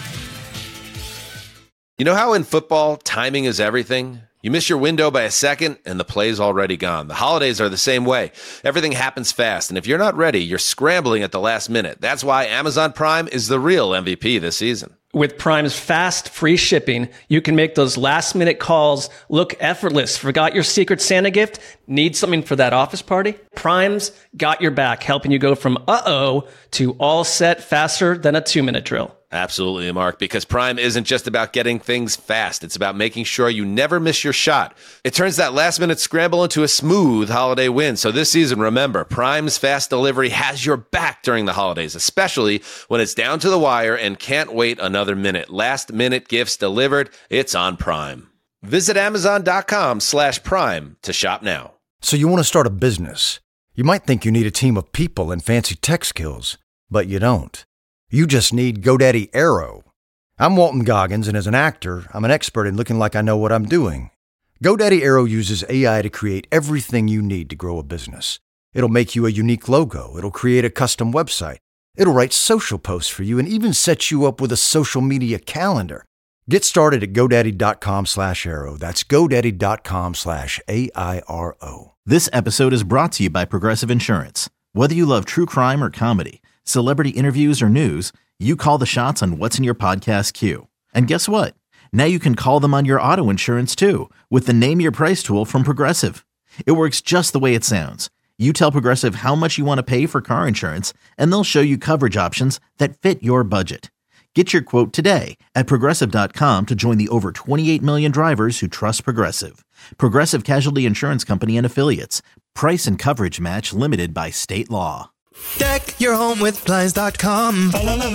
You know how in football, timing is everything? You miss your window by a second, and the play's already gone. The holidays are the same way. Everything happens fast, and if you're not ready, you're scrambling at the last minute. That's why Amazon Prime is the real M V P this season. With Prime's fast, free shipping, you can make those last-minute calls look effortless. Forgot your Secret Santa gift? Need something for that office party? Prime's got your back, helping you go from uh-oh to all set faster than a two-minute drill. Absolutely, Mark, because Prime isn't just about getting things fast. It's about making sure you never miss your shot. It turns that last-minute scramble into a smooth holiday win. So this season, remember, Prime's fast delivery has your back during the holidays, especially when it's down to the wire and can't wait another minute. Last-minute gifts delivered, it's on Prime. Visit Amazon.com slash Prime to shop now. So you want to start a business. You might think you need a team of people and fancy tech skills, but you don't. You just need GoDaddy Aero. I'm Walton Goggins, and as an actor, I'm an expert in looking like I know what I'm doing. GoDaddy Aero uses A I to create everything you need to grow a business. It'll make you a unique logo. It'll create a custom website. It'll write social posts for you and even set you up with a social media calendar. Get started at GoDaddy.com slash Aero. That's GoDaddy.com slash A I R O. This episode is brought to you by Progressive Insurance. Whether you love true crime or comedy, celebrity interviews or news, you call the shots on what's in your podcast queue. And guess what? Now you can call them on your auto insurance too with the Name Your Price tool from Progressive. It works just the way it sounds. You tell Progressive how much you want to pay for car insurance, and they'll show you coverage options that fit your budget. Get your quote today at Progressive dot com to join the over twenty-eight million drivers who trust Progressive. Progressive Casualty Insurance Company and Affiliates. Price and coverage match limited by state law. Deck your home with Blinds dot com.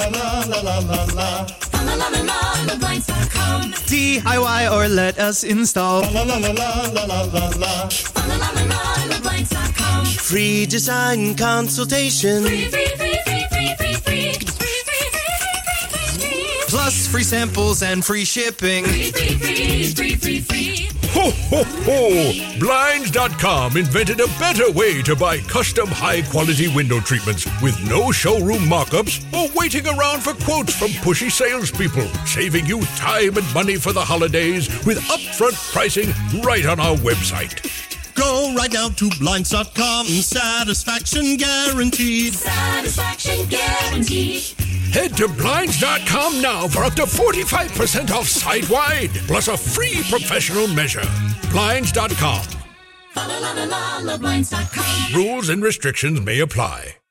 D I Y or let us install. Free design consultation. Free, free, free, free, free, free, free. Plus free samples and free shipping. Free, free, free, free, free, free. Ho, ho, ho! Blinds dot com invented a better way to buy custom high-quality window treatments with no showroom markups or waiting around for quotes from pushy salespeople, saving you time and money for the holidays with upfront pricing right on our website. Go right now to Blinds dot com. Satisfaction guaranteed. Satisfaction guaranteed. Head to Blinds dot com now for up to forty-five percent off site-wide, plus a free professional measure. Blinds dot com. Rules and restrictions may apply.